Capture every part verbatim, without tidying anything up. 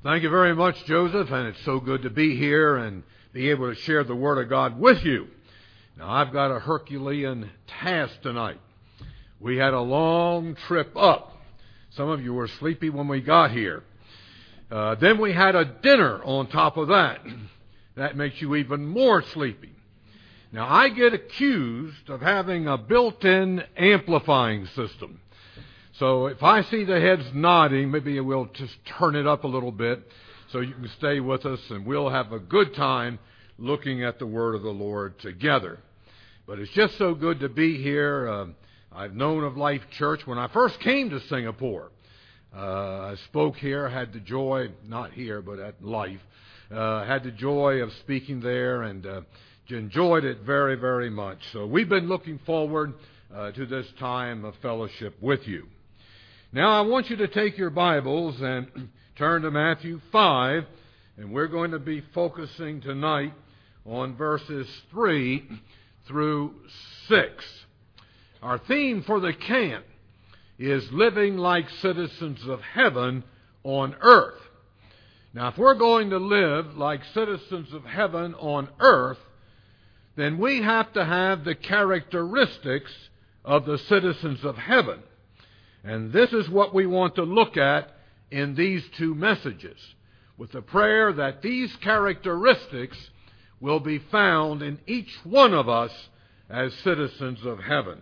Thank you very much, Joseph, and it's so good to be here and be able to share the Word of God with you. Now, I've got a Herculean task tonight. We had a long trip up. Some of you were sleepy when we got here. Uh, then we had a dinner on top of that. That makes you even more sleepy. Now, I get accused of having a built-in amplifying system. So if I see the heads nodding, maybe we'll just turn it up a little bit so you can stay with us and we'll have a good time looking at the Word of the Lord together. But it's just so good to be here. Uh, I've known of Life Church when I first came to Singapore. Uh, I spoke here, had the joy, not here, but at Life, uh, had the joy of speaking there and uh, enjoyed it very, very much. So we've been looking forward uh, to this time of fellowship with you. Now, I want you to take your Bibles and turn to Matthew five, and we're going to be focusing tonight on verses three through six. Our theme for the camp is living like citizens of heaven on earth. Now, if we're going to live like citizens of heaven on earth, then we have to have the characteristics of the citizens of heaven. And this is what we want to look at in these two messages, with the prayer that these characteristics will be found in each one of us as citizens of heaven.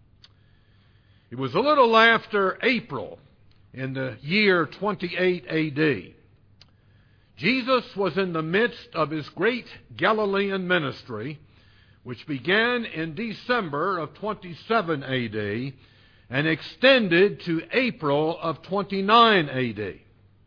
It was a little after April in the year twenty-eight A D. Jesus was in the midst of his great Galilean ministry, which began in December of twenty-seven A D and extended to April of twenty-nine A D.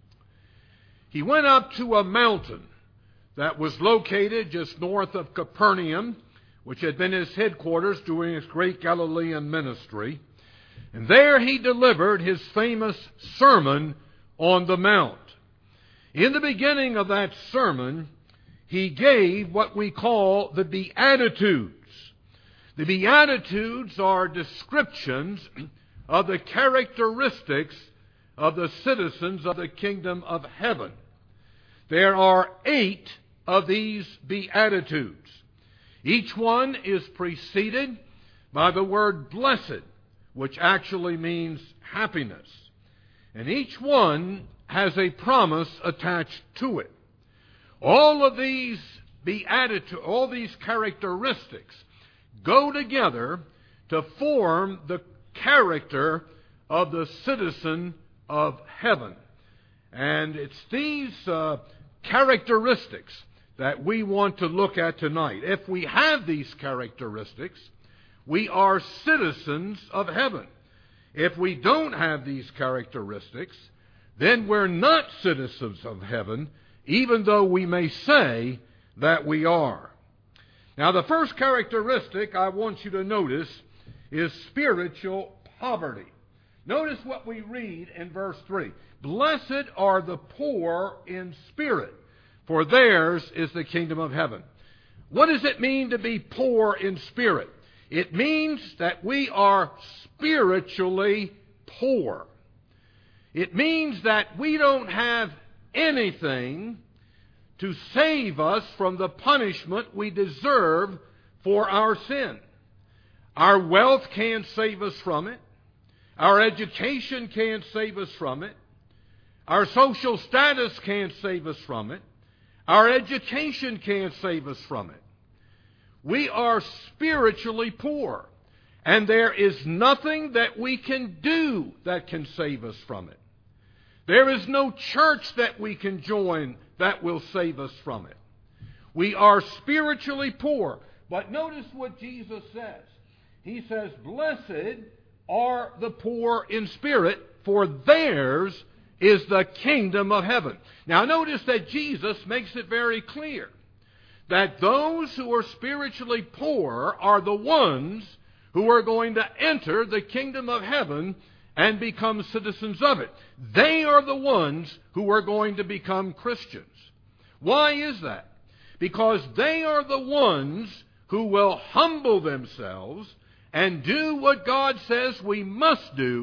He went up to a mountain that was located just north of Capernaum, which had been his headquarters during his great Galilean ministry. And there he delivered his famous Sermon on the Mount. In the beginning of that sermon, he gave what we call the Beatitudes. The Beatitudes are descriptions of the characteristics of the citizens of the kingdom of heaven. There are eight of these Beatitudes. Each one is preceded by the word blessed, which actually means happiness. And each one has a promise attached to it. All of these Beatitudes, all these characteristics go together to form the character of the citizen of heaven. And it's these uh, characteristics that we want to look at tonight. If we have these characteristics, we are citizens of heaven. If we don't have these characteristics, then we're not citizens of heaven, even though we may say that we are. Now, the first characteristic I want you to notice is spiritual poverty. Notice what we read in verse three. Blessed are the poor in spirit, for theirs is the kingdom of heaven. What does it mean to be poor in spirit? It means that we are spiritually poor. It means that we don't have anything to save us from the punishment we deserve for our sin. Our wealth can't save us from it. Our education can't save us from it. Our social status can't save us from it. Our education can't save us from it. We are spiritually poor, and there is nothing that we can do that can save us from it. There is no church that we can join that will save us from it. We are spiritually poor. But notice what Jesus says. He says, blessed are the poor in spirit, for theirs is the kingdom of heaven. Now notice that Jesus makes it very clear that those who are spiritually poor are the ones who are going to enter the kingdom of heaven and become citizens of it. They are the ones who are going to become Christians. Why is that? Because they are the ones who will humble themselves and do what God says we must do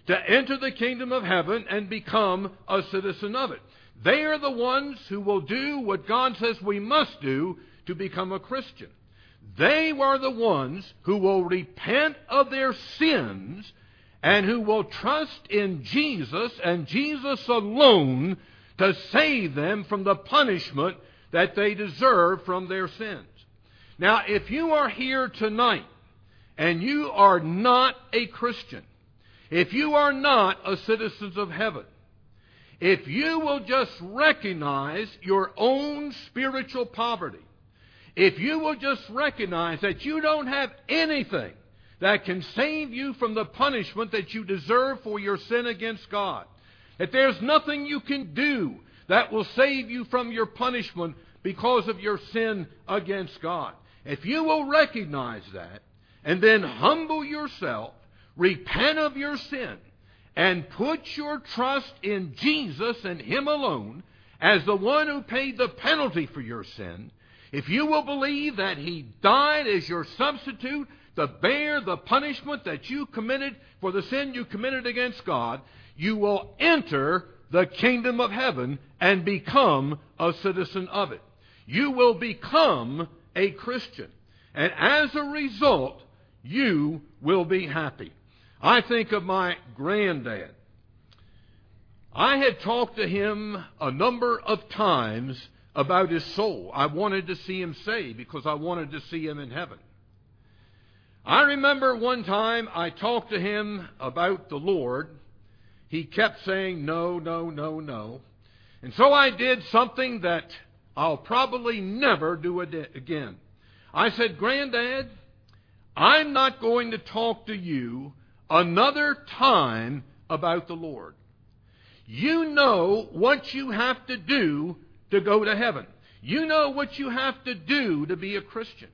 to enter the kingdom of heaven and become a citizen of it. They are the ones who will do what God says we must do to become a Christian. They are the ones who will repent of their sins and who will trust in Jesus and Jesus alone to save them from the punishment that they deserve from their sins. Now, if you are here tonight and you are not a Christian, if you are not a citizen of heaven, if you will just recognize your own spiritual poverty, if you will just recognize that you don't have anything that can save you from the punishment that you deserve for your sin against God, that there's nothing you can do that will save you from your punishment because of your sin against God. If you will recognize that and then humble yourself, repent of your sin, and put your trust in Jesus and Him alone as the one who paid the penalty for your sin, if you will believe that He died as your substitute to bear the punishment that you committed for the sin you committed against God, you will enter the kingdom of heaven and become a citizen of it. You will become a Christian. And as a result, you will be happy. I think of my granddad. I had talked to him a number of times about his soul. I wanted to see him saved because I wanted to see him in heaven. I remember one time I talked to him about the Lord. He kept saying no, no, no, no. And so I did something that I'll probably never do again. I said, Granddad, I'm not going to talk to you another time about the Lord. You know what you have to do to go to heaven. You know what you have to do to be a Christian.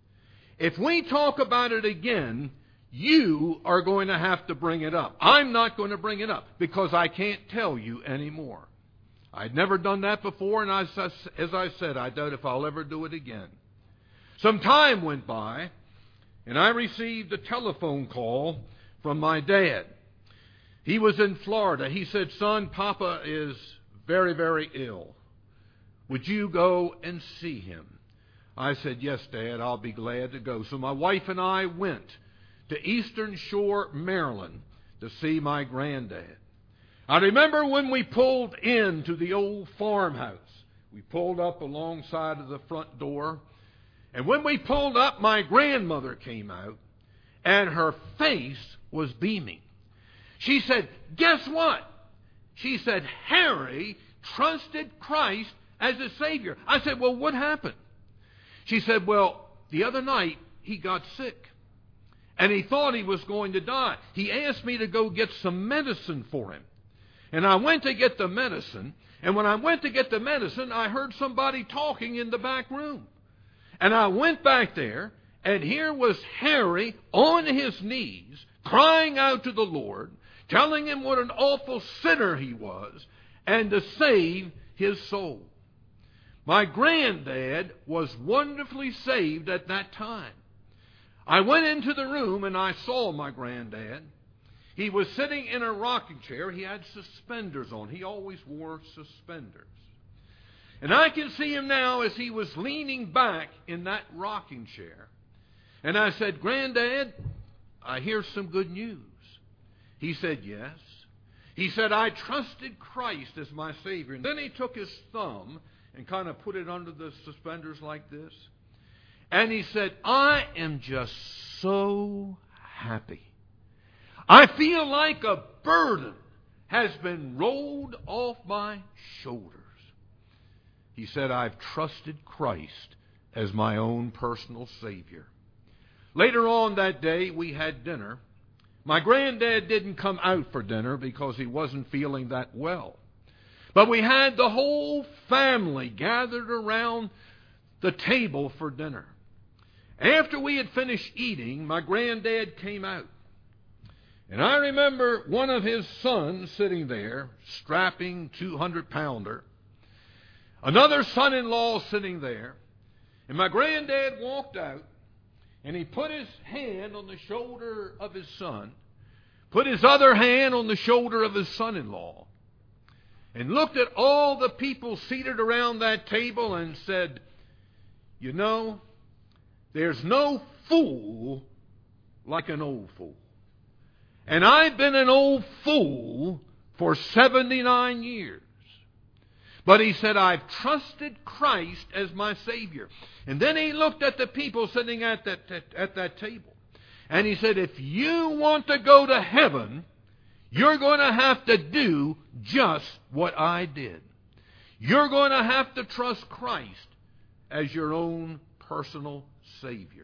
If we talk about it again, you are going to have to bring it up. I'm not going to bring it up because I can't tell you anymore. I'd never done that before, and as I, as I said, I doubt if I'll ever do it again. Some time went by, and I received a telephone call from my dad. He was in Florida. He said, son, Papa is very, very ill. Would you go and see him? I said, yes, Dad, I'll be glad to go. So my wife and I went to Eastern Shore, Maryland, to see my granddad. I remember when we pulled into the old farmhouse. We pulled up alongside of the front door. And when we pulled up, my grandmother came out, and her face was beaming. She said, guess what? She said, Harry trusted Christ as his Savior. I said, well, what happened? She said, well, the other night he got sick, and he thought he was going to die. He asked me to go get some medicine for him. And I went to get the medicine, and when I went to get the medicine, I heard somebody talking in the back room. And I went back there, and here was Harry on his knees, crying out to the Lord, telling him what an awful sinner he was, and to save his soul. My granddad was wonderfully saved at that time. I went into the room, and I saw my granddad. He was sitting in a rocking chair. He had suspenders on. He always wore suspenders. And I can see him now as he was leaning back in that rocking chair. And I said, Granddad, I hear some good news. He said, yes. He said, I trusted Christ as my Savior. And then he took his thumb and kind of put it under the suspenders like this. And he said, I am just so happy. I feel like a burden has been rolled off my shoulders. He said, I've trusted Christ as my own personal Savior. Later on that day, we had dinner. My granddad didn't come out for dinner because he wasn't feeling that well. But we had the whole family gathered around the table for dinner. After we had finished eating, my granddad came out. And I remember one of his sons sitting there, strapping two hundred pounder. Another son-in-law sitting there. And my granddad walked out, and he put his hand on the shoulder of his son, put his other hand on the shoulder of his son-in-law, and looked at all the people seated around that table and said, you know, there's no fool like an old fool. And I've been an old fool for seventy-nine years. But he said, I've trusted Christ as my Savior. And then he looked at the people sitting at that, at, at that table. And he said, if you want to go to heaven, you're going to have to do just what I did. You're going to have to trust Christ as your own personal Savior.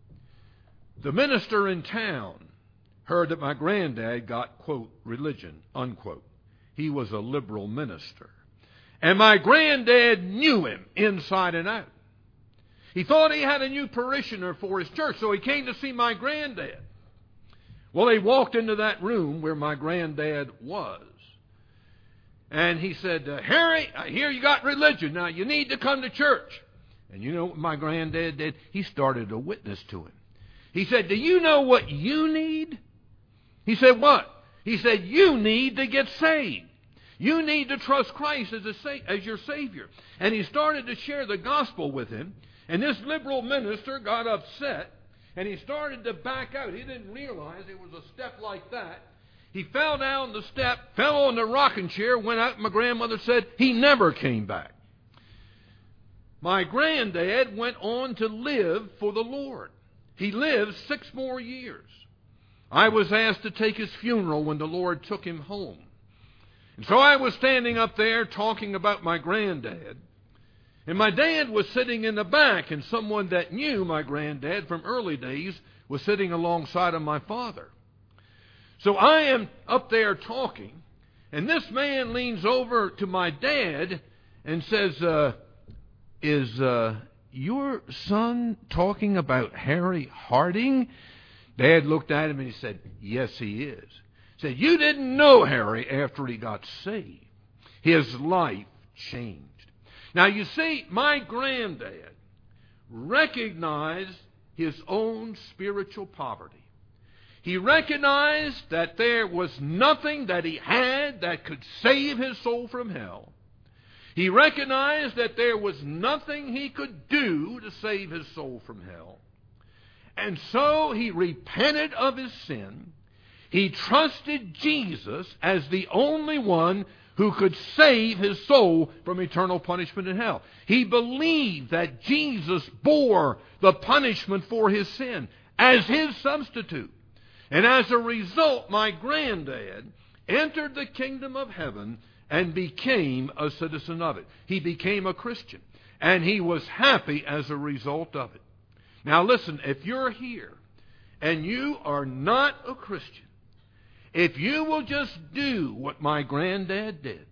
The minister in town heard that my granddad got, quote, religion, unquote. He was a liberal minister. And my granddad knew him inside and out. He thought he had a new parishioner for his church, so he came to see my granddad. Well, he walked into that room where my granddad was. And he said, uh, Harry, I hear you got religion. Now, you need to come to church. And you know what my granddad did? He started a witness to him. He said, do you know what you need? He said, what? He said, you need to get saved. You need to trust Christ as, a sa- as your Savior. And he started to share the gospel with him. And this liberal minister got upset. And he started to back out. He didn't realize it was a step like that. He fell down the step, fell on the rocking chair, went out. My grandmother said he never came back. My granddad went on to live for the Lord. He lived six more years. I was asked to take his funeral when the Lord took him home. And so I was standing up there talking about my granddad. And my dad was sitting in the back, and someone that knew my granddad from early days was sitting alongside of my father. So I am up there talking, and this man leans over to my dad and says, uh, is uh, your son talking about Harry Harding? Dad looked at him and he said, yes, he is. He said, you didn't know Harry after he got saved. His life changed. Now, you see, my granddad recognized his own spiritual poverty. He recognized that there was nothing that he had that could save his soul from hell. He recognized that there was nothing he could do to save his soul from hell. And so he repented of his sin. He trusted Jesus as the only one who could save his soul from eternal punishment in hell. He believed that Jesus bore the punishment for his sin as his substitute. And as a result, my granddad entered the kingdom of heaven and became a citizen of it. He became a Christian. And he was happy as a result of it. Now listen, if you're here and you are not a Christian, if you will just do what my granddad did,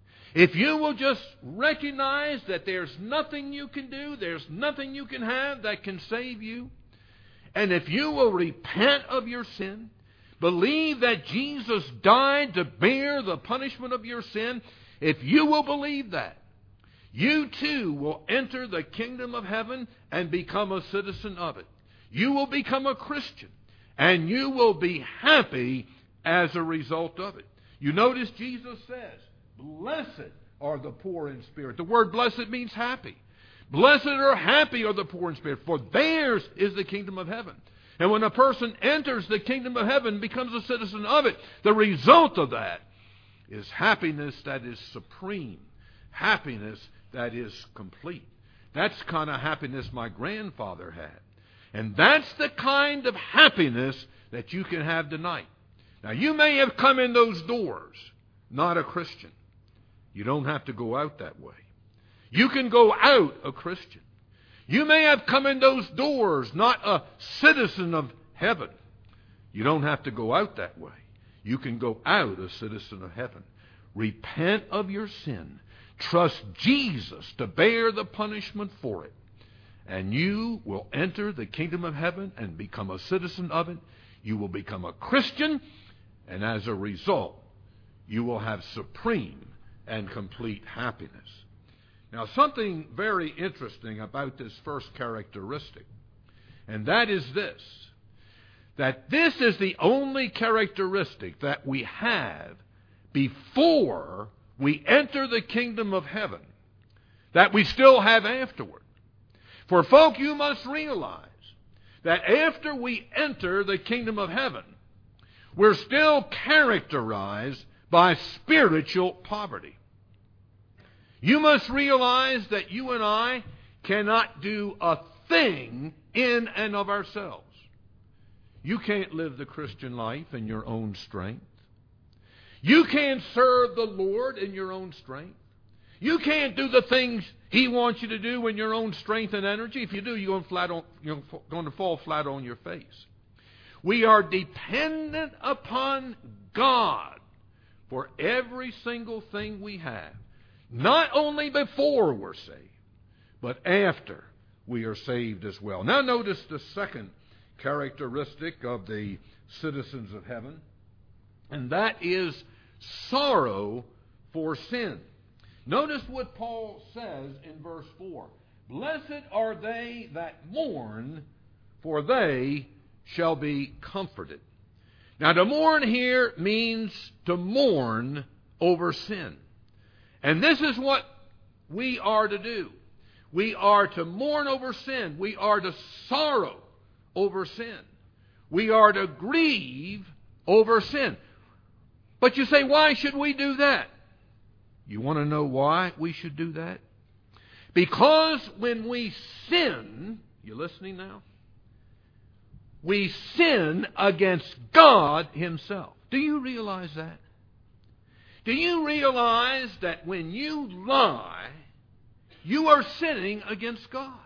if you will just recognize that there's nothing you can do, there's nothing you can have that can save you, and if you will repent of your sin, believe that Jesus died to bear the punishment of your sin, if you will believe that, you too will enter the kingdom of heaven and become a citizen of it. You will become a Christian, and you will be happy as a result of it. You notice Jesus says, blessed are the poor in spirit. The word blessed means happy. Blessed or happy are the poor in spirit, for theirs is the kingdom of heaven. And when a person enters the kingdom of heaven, becomes a citizen of it, the result of that is happiness that is supreme, happiness that is complete. That's the kind of happiness my grandfather had. And that's the kind of happiness that you can have tonight. Now, you may have come in those doors not a Christian. You don't have to go out that way. You can go out a Christian. You may have come in those doors not a citizen of heaven. You don't have to go out that way. You can go out a citizen of heaven. Repent of your sin. Trust Jesus to bear the punishment for it. And you will enter the kingdom of heaven and become a citizen of it. You will become a Christian. And as a result, you will have supreme and complete happiness. Now, something very interesting about this first characteristic, and that is this, that this is the only characteristic that we have before we enter the kingdom of heaven that we still have afterward. For folk, you must realize that after we enter the kingdom of heaven, we're still characterized by spiritual poverty. You must realize that you and I cannot do a thing in and of ourselves. You can't live the Christian life in your own strength. You can't serve the Lord in your own strength. You can't do the things He wants you to do in your own strength and energy. If you do, you're going, flat on, you're going to fall flat on your face. We are dependent upon God for every single thing we have. Not only before we're saved, but after we are saved as well. Now notice the second characteristic of the citizens of heaven, and that is sorrow for sin. Notice what Paul says in verse four. Blessed are they that mourn, for they shall be comforted. Now to mourn here means to mourn over sin. And this is what we are to do. We are to mourn over sin. We are to sorrow over sin. We are to grieve over sin. But you say, why should we do that? You want to know why we should do that? Because when we sin, you listening now? We sin against God Himself. Do you realize that? Do you realize that when you lie, you are sinning against God?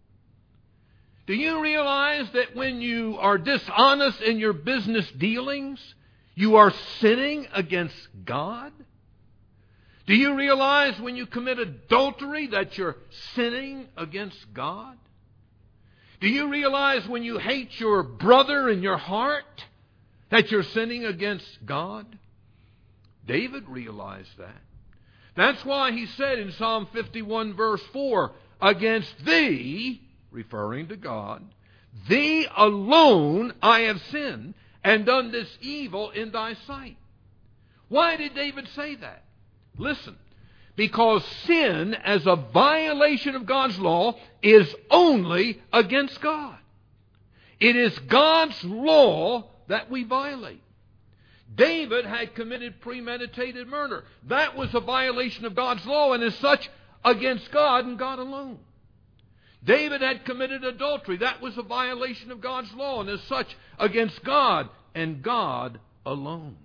Do you realize that when you are dishonest in your business dealings, you are sinning against God? Do you realize when you commit adultery that you're sinning against God? Do you realize when you hate your brother in your heart that you're sinning against God? David realized that. That's why he said in Psalm fifty-one verse four, against thee, referring to God, thee alone I have sinned and done this evil in thy sight. Why did David say that? Listen, because sin as a violation of God's law is only against God. It is God's law that we violate. David had committed premeditated murder. That was a violation of God's law and as such against God and God alone. David had committed adultery. That was a violation of God's law and as such against God and God alone.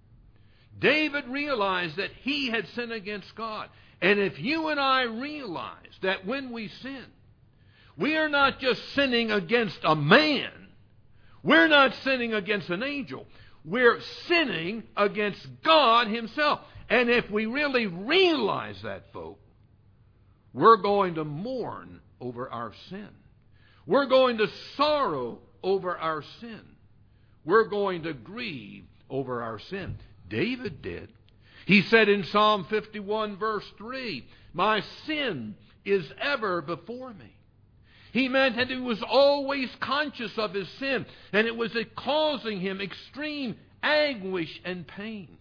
David realized that he had sinned against God. And if you and I realize that when we sin, we are not just sinning against a man. We're not sinning against an angel. We're sinning against God Himself. And if we really realize that, folk, we're going to mourn over our sin. We're going to sorrow over our sin. We're going to grieve over our sin. David did. He said in Psalm fifty-one verse three, my sin is ever before me. He meant that he was always conscious of his sin, and it was causing him extreme anguish and pain.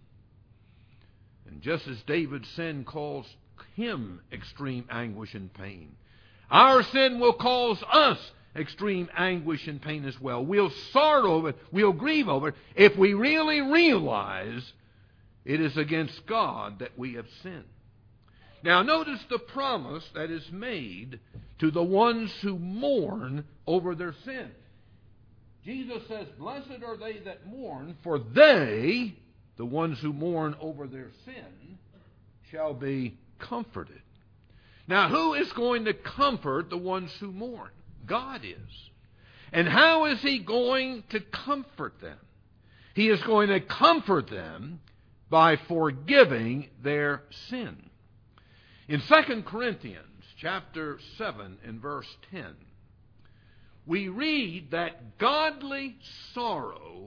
And just as David's sin caused him extreme anguish and pain, our sin will cause us extreme anguish and pain as well. We'll sorrow over it, we'll grieve over it, if we really realize it is against God that we have sinned. Now notice the promise that is made to the ones who mourn over their sin. Jesus says, blessed are they that mourn, for they, the ones who mourn over their sin, shall be comforted. Now who is going to comfort the ones who mourn? God is. And how is He going to comfort them? He is going to comfort them by forgiving their sin. In Second Corinthians chapter seven and verse ten, we read that godly sorrow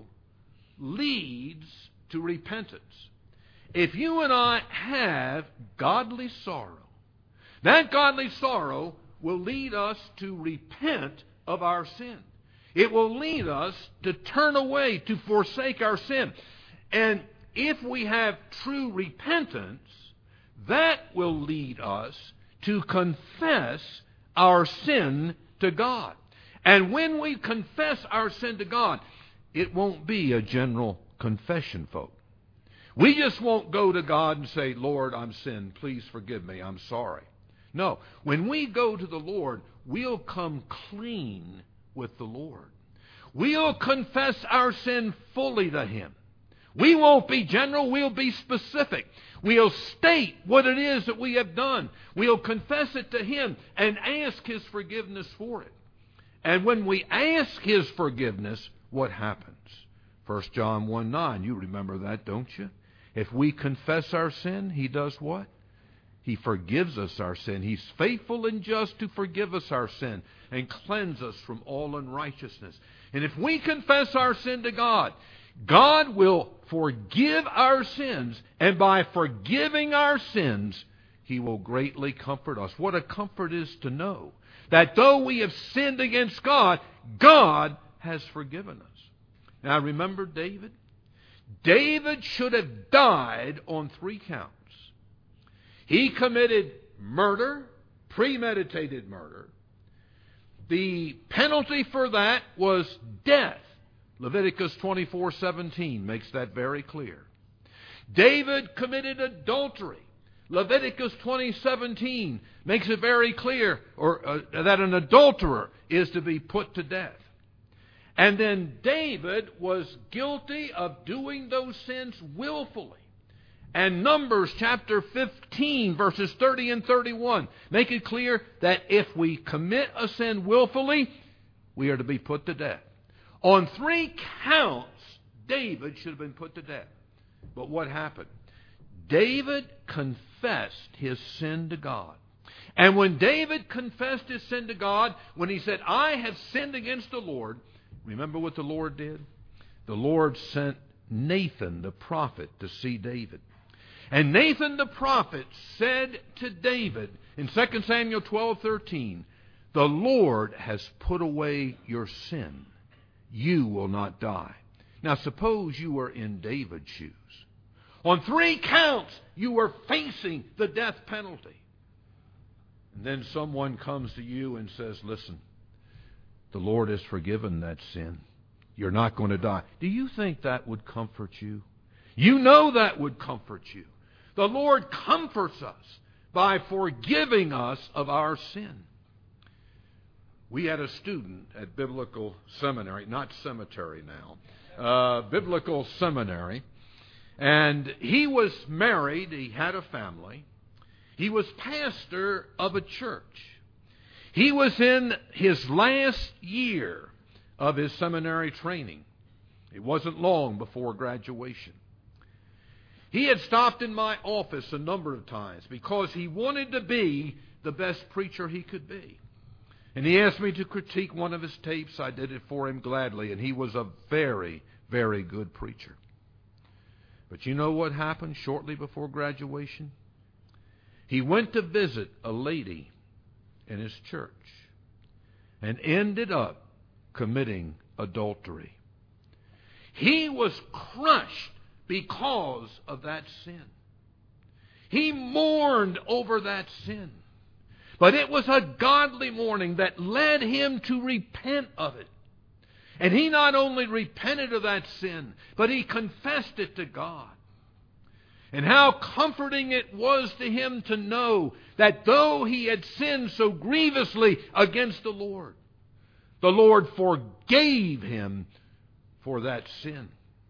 leads to repentance. If you and I have godly sorrow, that godly sorrow will lead us to repent of our sin. It will lead us to turn away, to forsake our sin. And if we have true repentance, that will lead us to confess our sin to God. And when we confess our sin to God, it won't be a general confession, folks. We just won't go to God and say, Lord, I'm sinned. Please forgive me. I'm sorry. No. When we go to the Lord, we'll come clean with the Lord. We'll confess our sin fully to Him. We won't be general. We'll be specific. We'll state what it is that we have done. We'll confess it to Him and ask His forgiveness for it. And when we ask His forgiveness, what happens? First John one nine, you remember that, don't you? If we confess our sin, He does what? He forgives us our sin. He's faithful and just to forgive us our sin and cleanse us from all unrighteousness. And if we confess our sin to God, God will forgive our sins, and by forgiving our sins, He will greatly comfort us. What a comfort is to know that though we have sinned against God, God has forgiven us. Now remember David? David should have died on three counts. He committed murder, premeditated murder. The penalty for that was death. Leviticus twenty-four seventeen makes that very clear. David committed adultery. Leviticus twenty seventeen makes it very clear or uh, that an adulterer is to be put to death. And then David was guilty of doing those sins willfully. And Numbers chapter fifteen, verses thirty and thirty-one, make it clear that if we commit a sin willfully, we are to be put to death. On three counts, David should have been put to death. But what happened? David confessed his sin to God. And when David confessed his sin to God, when he said, I have sinned against the Lord, remember what the Lord did? The Lord sent Nathan the prophet to see David. And Nathan the prophet said to David in Second Samuel twelve thirteen, the Lord has put away your sin. You will not die. Now suppose you were in David's shoes. On three counts, you were facing the death penalty. And then someone comes to you and says, listen, the Lord has forgiven that sin. You're not going to die. Do you think that would comfort you? You know that would comfort you. The Lord comforts us by forgiving us of our sin. We had a student at Biblical Seminary, not cemetery now, uh, Biblical Seminary, and he was married, he had a family, he was pastor of a church. He was in his last year of his seminary training. It wasn't long before graduation. He had stopped in my office a number of times because he wanted to be the best preacher he could be. And he asked me to critique one of his tapes. I did it for him gladly, and he was a very, very good preacher. But you know what happened shortly before graduation? He went to visit a lady in his church and ended up committing adultery. He was crushed because of that sin. He mourned over that sin. But it was a godly mourning that led him to repent of it. And he not only repented of that sin, but he confessed it to God. And how comforting it was to him to know that though he had sinned so grievously against the Lord, the Lord forgave him for that sin.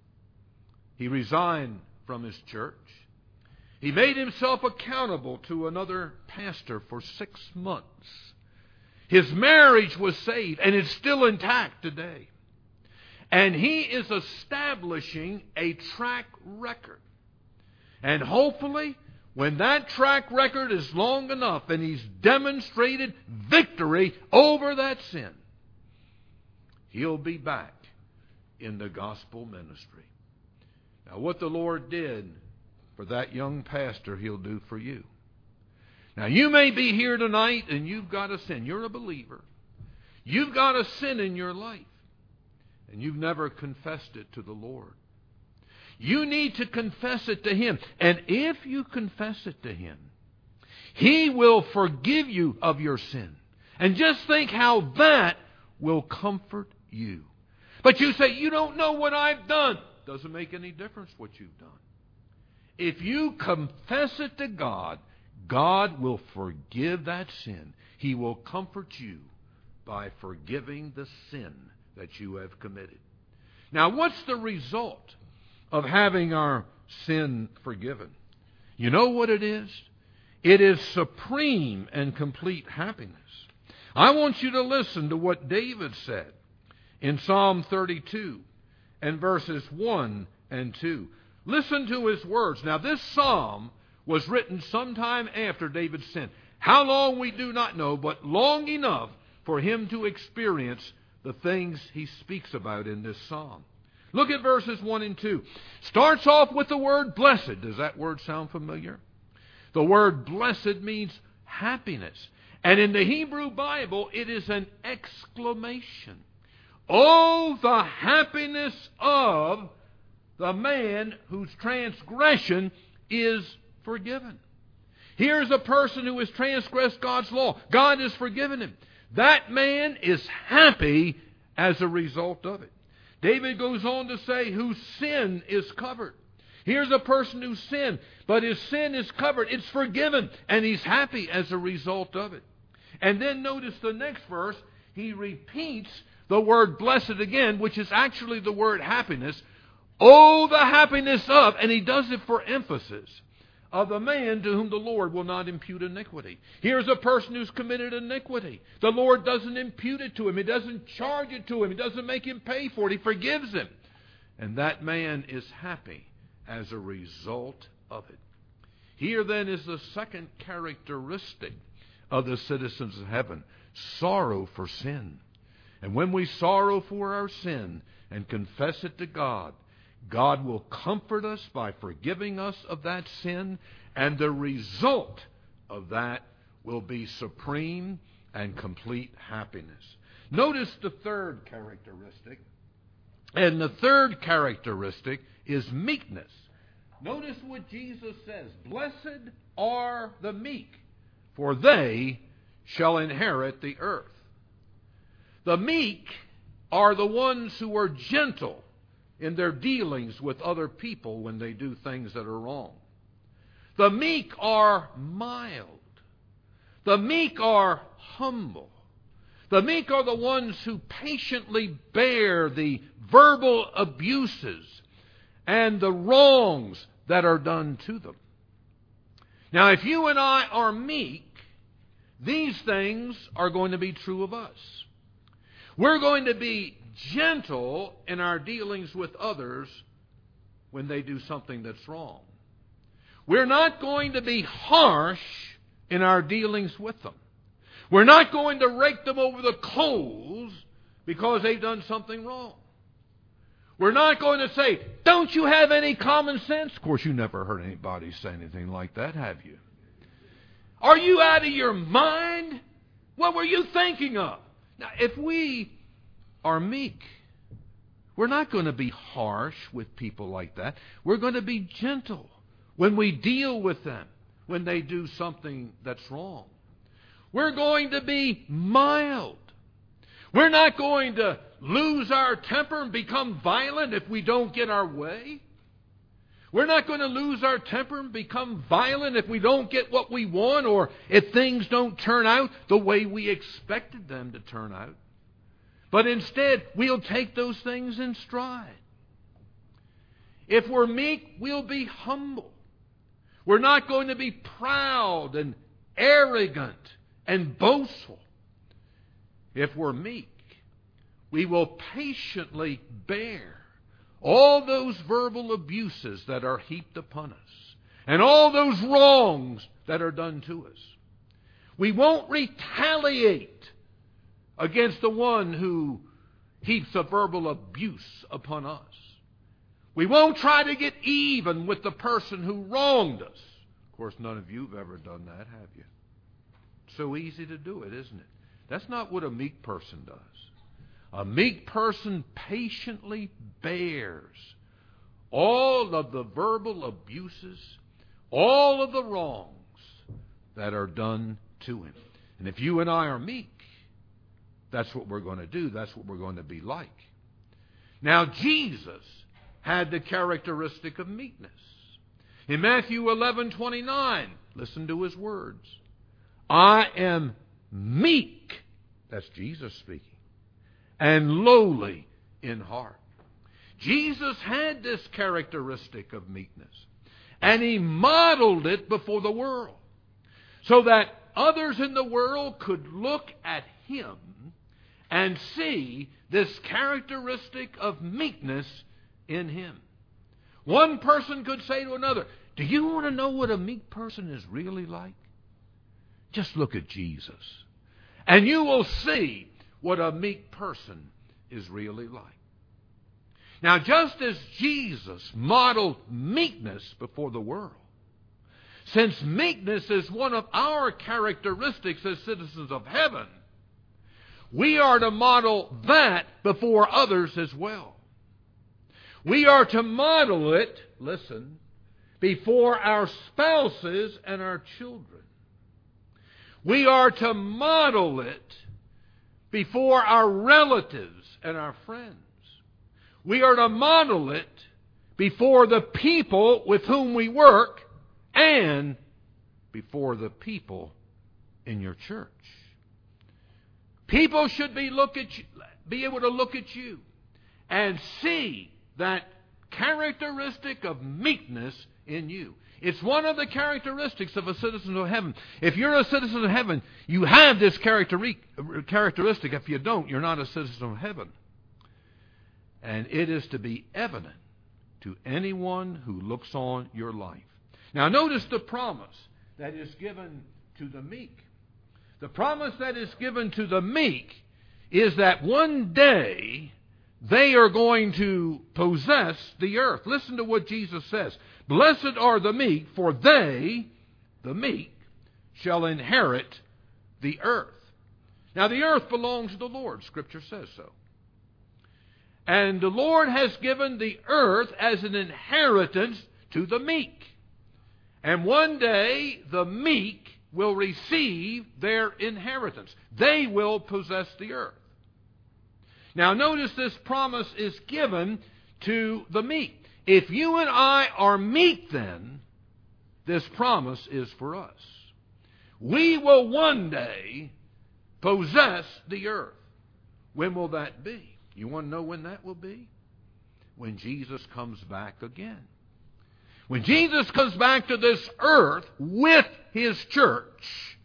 He resigned from his church. He made himself accountable to another pastor for six months. His marriage was saved, and it's still intact today. And he is establishing a track record. And hopefully, when that track record is long enough and he's demonstrated victory over that sin, he'll be back in the gospel ministry. Now, what the Lord did for that young pastor, He'll do for you. Now, you may be here tonight and you've got a sin. You're a believer. You've got a sin in your life. and you've never confessed it to the Lord. You need to confess it to Him. And if you confess it to Him, He will forgive you of your sin. And just think how that will comfort you. But you say, you don't know what I've done. Doesn't make any difference what you've done. If you confess it to God, God will forgive that sin. He will comfort you by forgiving the sin that you have committed. Now, what's the result of having our sin forgiven? You know what it is? It is supreme and complete happiness. I want you to listen to what David said in Psalm thirty-two and verses one and two. Listen to his words. Now, this psalm was written sometime after David's sin. How long we do not know, but long enough for him to experience the things he speaks about in this psalm. Look at verses one and two. Starts off with the word blessed. Does that word sound familiar? The word blessed means happiness. And in the Hebrew Bible, it is an exclamation. Oh, the happiness of the man whose transgression is forgiven. Here's a person who has transgressed God's law. God has forgiven him. That man is happy as a result of it. David goes on to say, whose sin is covered. Here's a person whose sin, but his sin is covered. It's forgiven, and he's happy as a result of it. And then notice the next verse. He repeats the word blessed again, which is actually the word happiness. Oh, the happiness of, and he does it for emphasis, of the man to whom the Lord will not impute iniquity. Here's a person who's committed iniquity. The Lord doesn't impute it to him. He doesn't charge it to him. He doesn't make him pay for it. He forgives him. And that man is happy as a result of it. Here then is the second characteristic of the citizens of heaven: sorrow for sin. And when we sorrow for our sin and confess it to God, God will comfort us by forgiving us of that sin, and the result of that will be supreme and complete happiness. Notice the third characteristic. And the third characteristic is meekness. Notice what Jesus says. Blessed are the meek, for they shall inherit the earth. The meek are the ones who are gentle in their dealings with other people when they do things that are wrong. The meek are mild. The meek are humble. The meek are the ones who patiently bear the verbal abuses and the wrongs that are done to them. Now, if you and I are meek, these things are going to be true of us. We're going to be gentle in our dealings with others when they do something that's wrong. We're not going to be harsh in our dealings with them. We're not going to rake them over the coals because they've done something wrong. We're not going to say, don't you have any common sense? Of course, you never heard anybody say anything like that, have you? Are you out of your mind? What were you thinking of? Now, if we are meek, we're not going to be harsh with people like that. We're going to be gentle when we deal with them when they do something that's wrong. We're going to be mild. We're not going to lose our temper and become violent if we don't get our way. We're not going to lose our temper and become violent if we don't get what we want, or if things don't turn out the way we expected them to turn out. But instead, we'll take those things in stride. If we're meek, we'll be humble. We're not going to be proud and arrogant and boastful. If we're meek, we will patiently bear all those verbal abuses that are heaped upon us and all those wrongs that are done to us. We won't retaliate against the one who heaps a verbal abuse upon us. We won't try to get even with the person who wronged us. Of course, none of you have ever done that, have you? It's so easy to do it, isn't it? That's not what a meek person does. A meek person patiently bears all of the verbal abuses, all of the wrongs that are done to him. And if you and I are meek, that's what we're going to do. That's what we're going to be like. Now, Jesus had the characteristic of meekness. In Matthew eleven twenty-nine, listen to his words. I am meek, that's Jesus speaking, and lowly in heart. Jesus had this characteristic of meekness, and he modeled it before the world, so that others in the world could look at him and see this characteristic of meekness in him. One person could say to another, do you want to know what a meek person is really like? Just look at Jesus, and you will see what a meek person is really like. Now, just as Jesus modeled meekness before the world, since meekness is one of our characteristics as citizens of heaven, we are to model that before others as well. We are to model it, listen, before our spouses and our children. We are to model it before our relatives and our friends. We are to model it before the people with whom we work and before the people in your church. People should be look at you, be able to look at you and see that characteristic of meekness in you. It's one of the characteristics of a citizen of heaven. If you're a citizen of heaven, you have this characteristic. If you don't, you're not a citizen of heaven. And it is to be evident to anyone who looks on your life. Now notice the promise that is given to the meek. The promise that is given to the meek is that one day they are going to possess the earth. Listen to what Jesus says. Blessed are the meek, for they, the meek, shall inherit the earth. Now the earth belongs to the Lord. Scripture says so. And the Lord has given the earth as an inheritance to the meek. And one day the meek will receive their inheritance. They will possess the earth. Now notice this promise is given to the meek. If you and I are meek, then this promise is for us. We will one day possess the earth. When will that be? You want to know when that will be? When Jesus comes back again. When Jesus comes back to this earth with His church.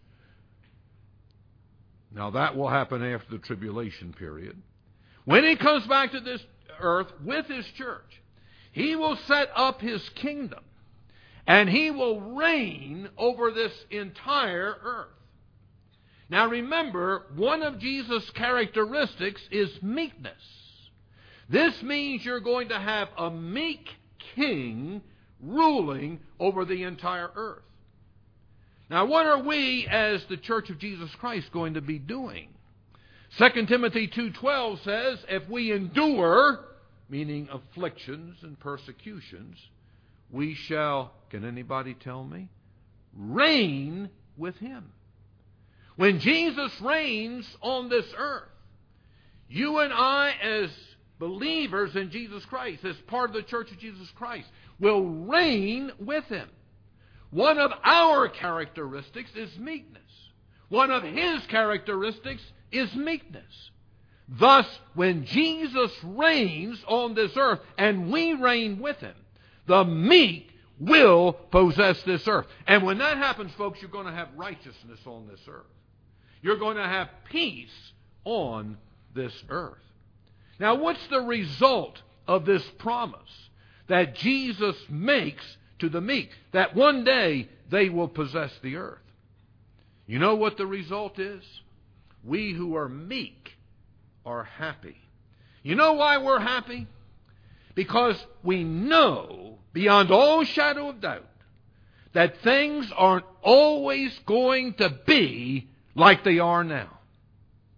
Now that will happen after the tribulation period. When He comes back to this earth with His church, He will set up His kingdom. And He will reign over this entire earth. Now remember, one of Jesus' characteristics is meekness. This means you're going to have a meek king ruling over the entire earth. Now what are we as the Church of Jesus Christ going to be doing? Second Timothy two twelve says, if we endure, meaning afflictions and persecutions, we shall, can anybody tell me, reign with Him. When Jesus reigns on this earth, you and I as believers in Jesus Christ, as part of the Church of Jesus Christ, will reign with Him. One of our characteristics is meekness. One of His characteristics is meekness. Thus, when Jesus reigns on this earth and we reign with Him, the meek will possess this earth. And when that happens, folks, you're going to have righteousness on this earth. You're going to have peace on this earth. Now, what's the result of this promise that Jesus makes to the meek? That one day they will possess the earth. You know what the result is? We who are meek are happy. You know why we're happy? Because we know beyond all shadow of doubt that things aren't always going to be like they are now.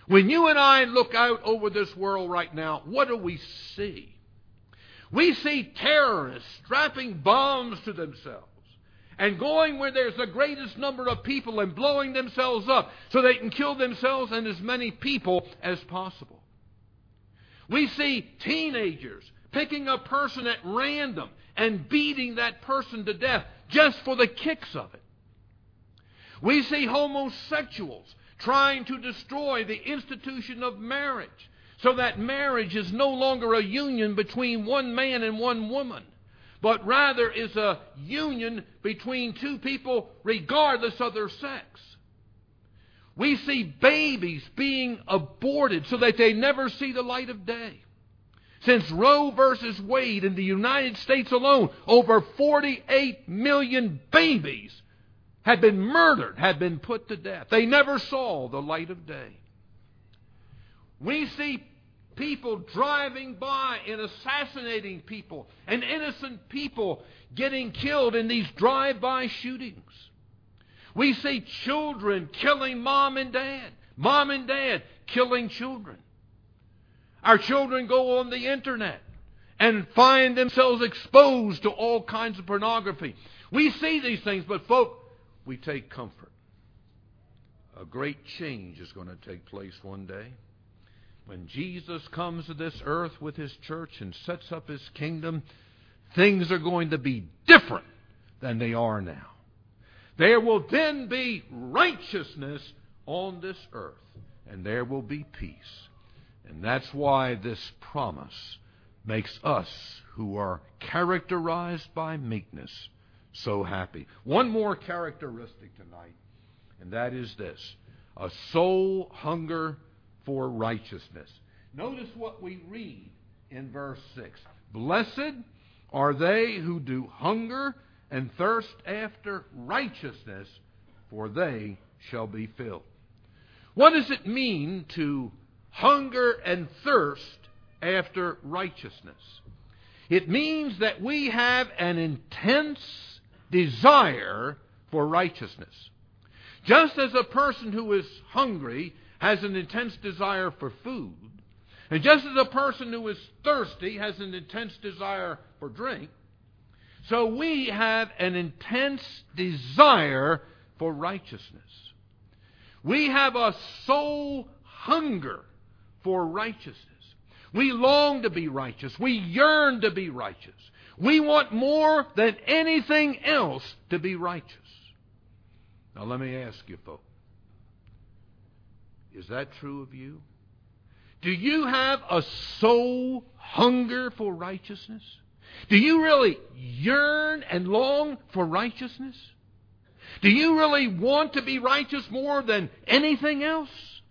When you and I look out over this world right now, what do we see? We see terrorists strapping bombs to themselves and going where there's the greatest number of people and blowing themselves up so they can kill themselves and as many people as possible. We see teenagers picking a person at random and beating that person to death just for the kicks of it. We see homosexuals trying to destroy the institution of marriage so that marriage is no longer a union between one man and one woman, but rather is a union between two people regardless of their sex. We see babies being aborted so that they never see the light of day. Since Roe versus Wade in the United States alone, over forty-eight million babies had been murdered, had been put to death. They never saw the light of day. We see people driving by and assassinating people, and innocent people getting killed in these drive-by shootings. We see children killing mom and dad, mom and dad killing children. Our children go on the internet and find themselves exposed to all kinds of pornography. We see these things, but folk, we take comfort. A great change is going to take place one day. When Jesus comes to this earth with His church and sets up His kingdom, things are going to be different than they are now. There will then be righteousness on this earth, and there will be peace. And that's why this promise makes us who are characterized by meekness so happy. One more characteristic tonight, and that is this: a soul hunger for righteousness. Notice what we read in verse six. Blessed are they who do hunger and thirst after righteousness, for they shall be filled. What does it mean to hunger and thirst after righteousness? It means that we have an intense desire for righteousness. Just as a person who is hungry has an intense desire for food, and just as a person who is thirsty has an intense desire for drink, so we have an intense desire for righteousness. We have a soul hunger for righteousness. We long to be righteous. We yearn to be righteous. We want more than anything else to be righteous. Now let me ask you, folks, is that true of you? Do you have a soul hunger for righteousness? Do you really yearn and long for righteousness? Do you really want to be righteous more than anything else?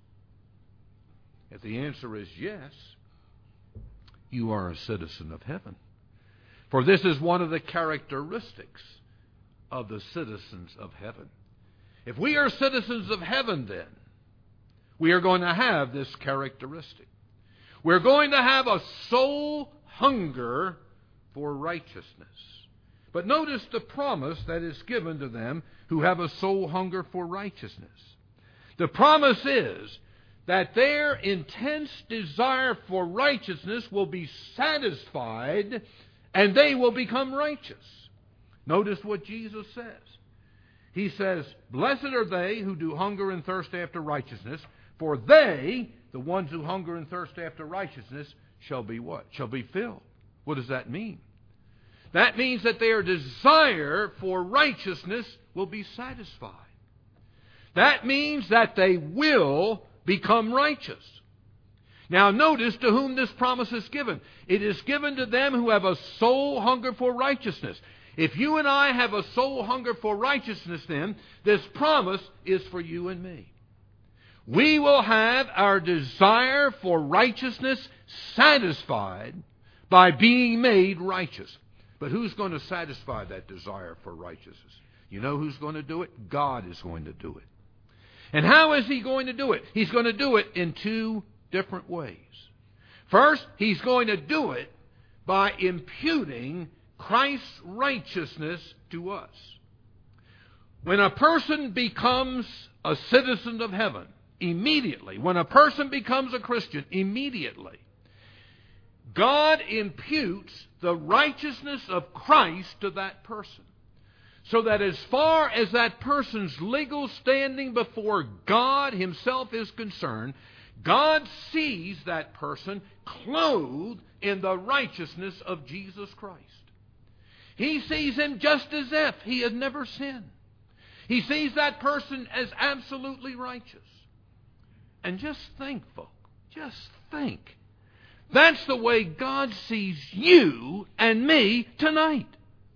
If the answer is yes, you are a citizen of heaven. For this is one of the characteristics of the citizens of heaven. If we are citizens of heaven, then we are going to have this characteristic. We're going to have a soul hunger for righteousness. But notice the promise that is given to them who have a soul hunger for righteousness. The promise is that their intense desire for righteousness will be satisfied and they will become righteous. Notice what Jesus says. He says, blessed are they who do hunger and thirst after righteousness, for they, the ones who hunger and thirst after righteousness, shall be what? Shall be filled. What does that mean? That means that their desire for righteousness will be satisfied. That means that they will become righteous. Now notice to whom this promise is given. It is given to them who have a soul hunger for righteousness. If you and I have a soul hunger for righteousness, then this promise is for you and me. We will have our desire for righteousness satisfied by being made righteous. But who's going to satisfy that desire for righteousness? You know who's going to do it? God is going to do it. And how is He going to do it? He's going to do it in two different ways. First, He's going to do it by imputing Christ's righteousness to us. When a person becomes a citizen of heaven, immediately, when a person becomes a Christian, immediately, God imputes the righteousness of Christ to that person. So that as far as that person's legal standing before God Himself is concerned, God sees that person clothed in the righteousness of Jesus Christ. He sees him just as if he had never sinned. He sees that person as absolutely righteous. And just think, folk, just think. That's the way God sees you and me tonight.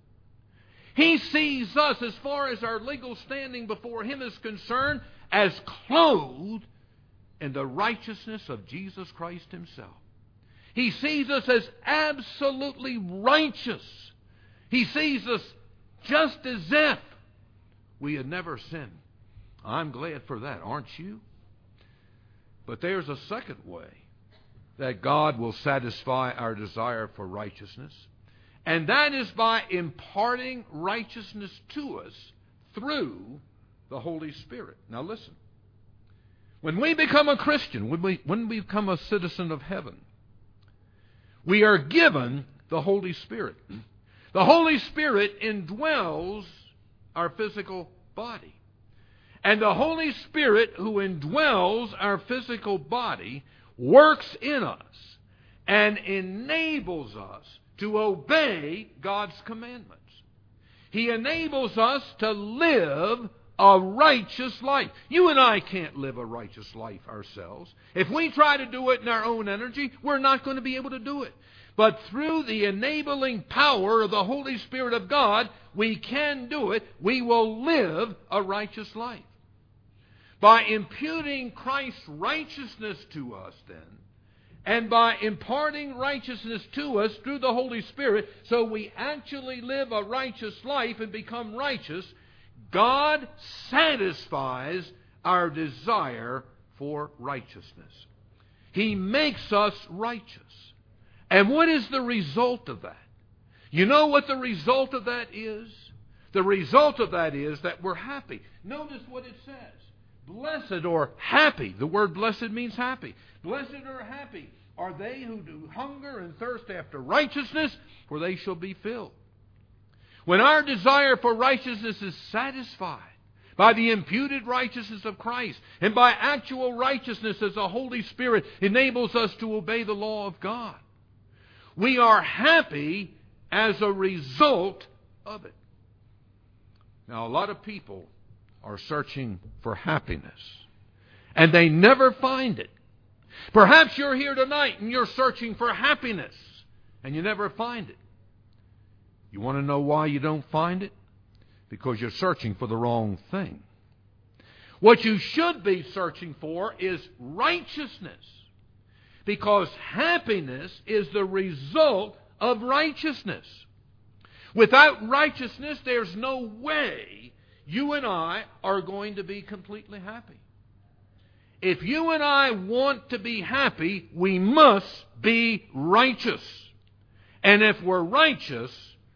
He sees us, as far as our legal standing before Him is concerned, as clothed in the righteousness of Jesus Christ Himself. He sees us as absolutely righteous. He sees us just as if we had never sinned. I'm glad for that, aren't you? But there's a second way that God will satisfy our desire for righteousness, and that is by imparting righteousness to us through the Holy Spirit. Now listen. When we become a Christian, when we, when we become a citizen of heaven, we are given the Holy Spirit. The Holy Spirit indwells our physical body. And the Holy Spirit who indwells our physical body works in us and enables us to obey God's commandments. He enables us to live a righteous life. You and I can't live a righteous life ourselves. If we try to do it in our own energy, we're not going to be able to do it. But through the enabling power of the Holy Spirit of God, we can do it. We will live a righteous life. By imputing Christ's righteousness to us then, and by imparting righteousness to us through the Holy Spirit, so we actually live a righteous life and become righteous, God satisfies our desire for righteousness. He makes us righteous. And what is the result of that? You know what the result of that is? The result of that is that we're happy. Notice what it says. Blessed or happy. The word blessed means happy. Blessed or happy are they who do hunger and thirst after righteousness, for they shall be filled. When our desire for righteousness is satisfied by the imputed righteousness of Christ and by actual righteousness as the Holy Spirit enables us to obey the law of God, we are happy as a result of it. Now, a lot of people are searching for happiness, and they never find it. Perhaps you're here tonight and you're searching for happiness, and you never find it. You want to know why you don't find it? Because you're searching for the wrong thing. What you should be searching for is righteousness. Because happiness is the result of righteousness. Without righteousness, there's no way you and I are going to be completely happy. If you and I want to be happy, we must be righteous. And if we're righteous,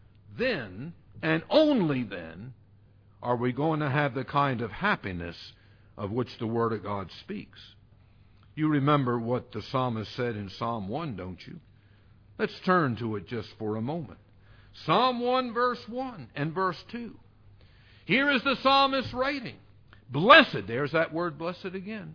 then, and only then, are we going to have the kind of happiness of which the Word of God speaks. You remember what the psalmist said in Psalm one, don't you? Let's turn to it just for a moment. Psalm one, verse one and verse two. Here is the psalmist writing. Blessed, there's that word blessed again.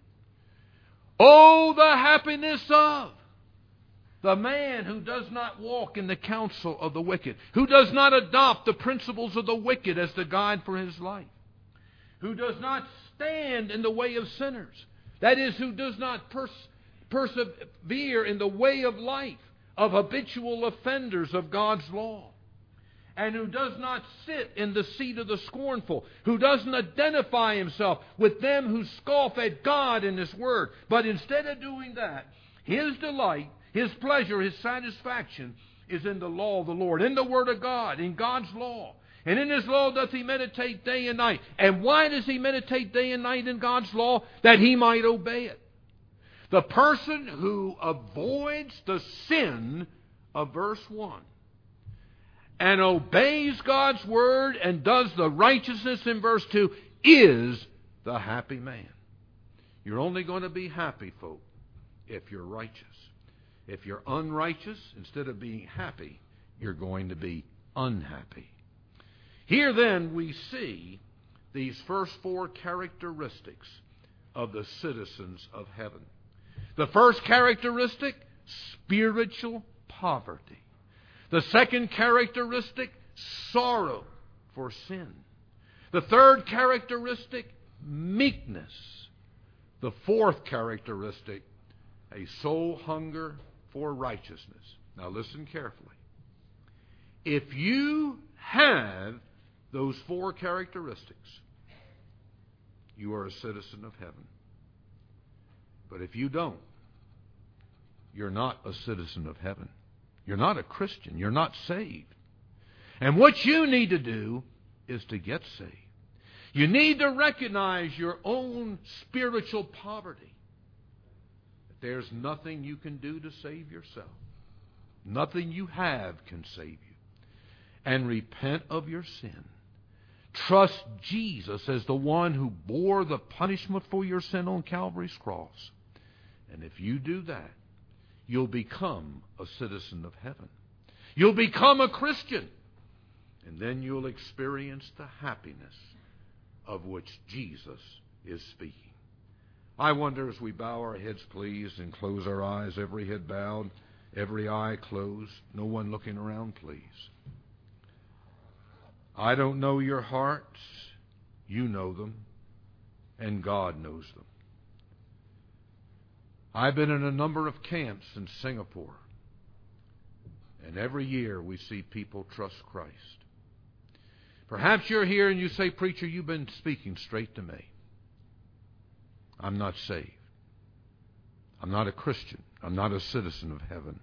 Oh, the happiness of the man who does not walk in the counsel of the wicked, who does not adopt the principles of the wicked as the guide for his life, who does not stand in the way of sinners, that is, who does not pers- persevere in the way of life of habitual offenders of God's law, and who does not sit in the seat of the scornful, who doesn't identify himself with them who scoff at God and His Word, but instead of doing that, his delight, his pleasure, his satisfaction is in the law of the Lord, in the Word of God, in God's law. And in His law doth he meditate day and night. And why does he meditate day and night in God's law? That he might obey it. The person who avoids the sin of verse one and obeys God's Word and does the righteousness in verse two is the happy man. You're only going to be happy, folk, if you're righteous. If you're unrighteous, instead of being happy, you're going to be unhappy. Here then we see these first four characteristics of the citizens of heaven. The first characteristic, spiritual poverty. The second characteristic, sorrow for sin. The third characteristic, meekness. The fourth characteristic, a soul hunger for righteousness. Now listen carefully. If you have those four characteristics, you are a citizen of heaven. But if you don't, you're not a citizen of heaven. You're not a Christian. You're not saved. And what you need to do is to get saved. You need to recognize your own spiritual poverty. That there's nothing you can do to save yourself. Nothing you have can save you. And repent of your sin. Trust Jesus as the one who bore the punishment for your sin on Calvary's cross. And if you do that, you'll become a citizen of heaven. You'll become a Christian. And then you'll experience the happiness of which Jesus is speaking. I wonder, as we bow our heads, please, and close our eyes, every head bowed, every eye closed, no one looking around, please. I don't know your hearts. You know them, and God knows them. I've been in a number of camps in Singapore, and every year we see people trust Christ. Perhaps you're here and you say, "Preacher, you've been speaking straight to me. I'm not saved. I'm not a Christian. I'm not a citizen of heaven.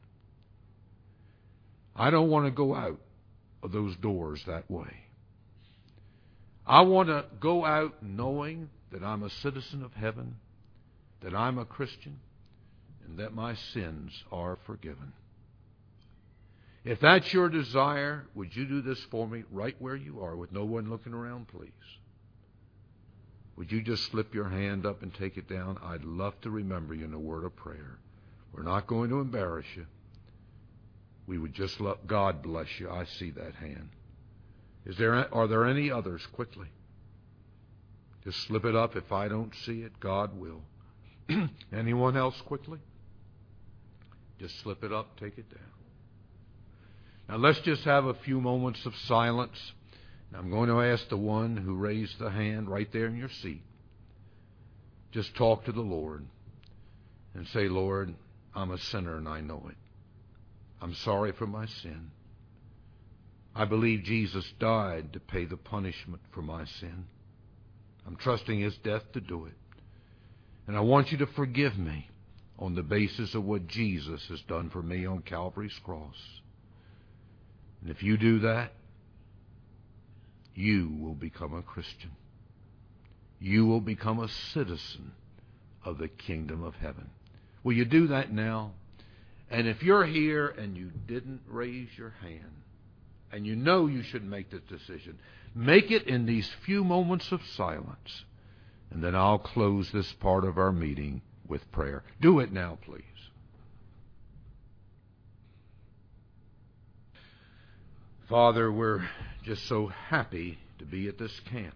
I don't want to go out of those doors that way. I want to go out knowing that I'm a citizen of heaven, that I'm a Christian, and that my sins are forgiven." If that's your desire, would you do this for me right where you are with no one looking around, please? Would you just slip your hand up and take it down? I'd love to remember you in a word of prayer. We're not going to embarrass you. We would just let God bless you. I see that hand. Is there? Are there any others? Quickly. Just slip it up. If I don't see it, God will. Anyone else? Quickly. Just slip it up. Take it down. Now let's just have a few moments of silence. I'm going to ask the one who raised the hand right there in your seat. Just talk to the Lord and say, "Lord, I'm a sinner and I know it. I'm sorry for my sin. I believe Jesus died to pay the punishment for my sin. I'm trusting His death to do it. And I want you to forgive me on the basis of what Jesus has done for me on Calvary's cross. And if you do that, you will become a Christian. You will become a citizen of the kingdom of heaven." Will you do that now? And if you're here and you didn't raise your hand, and you know you should make this decision, make it in these few moments of silence. And then I'll close this part of our meeting with prayer. Do it now, please. Father, we're just so happy to be at this camp.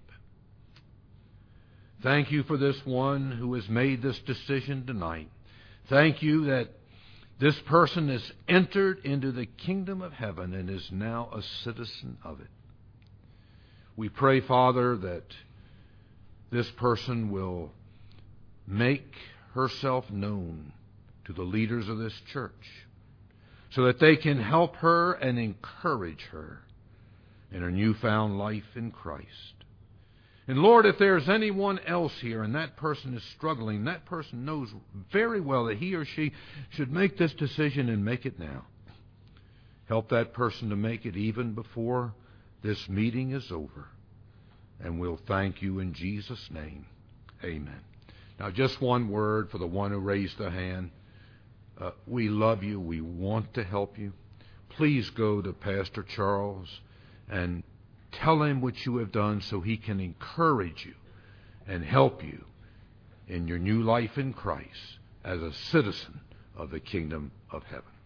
Thank you for this one who has made this decision tonight. Thank you that this person has entered into the kingdom of heaven and is now a citizen of it. We pray, Father, that this person will make herself known to the leaders of this church so that they can help her and encourage her in her newfound life in Christ. And Lord, if there's anyone else here and that person is struggling, that person knows very well that he or she should make this decision and make it now. Help that person to make it even before this meeting is over. And we'll thank you in Jesus' name. Amen. Now, just one word for the one who raised the hand. Uh, we love you. We want to help you. Please go to Pastor Charles and tell him what you have done so he can encourage you and help you in your new life in Christ as a citizen of the kingdom of heaven.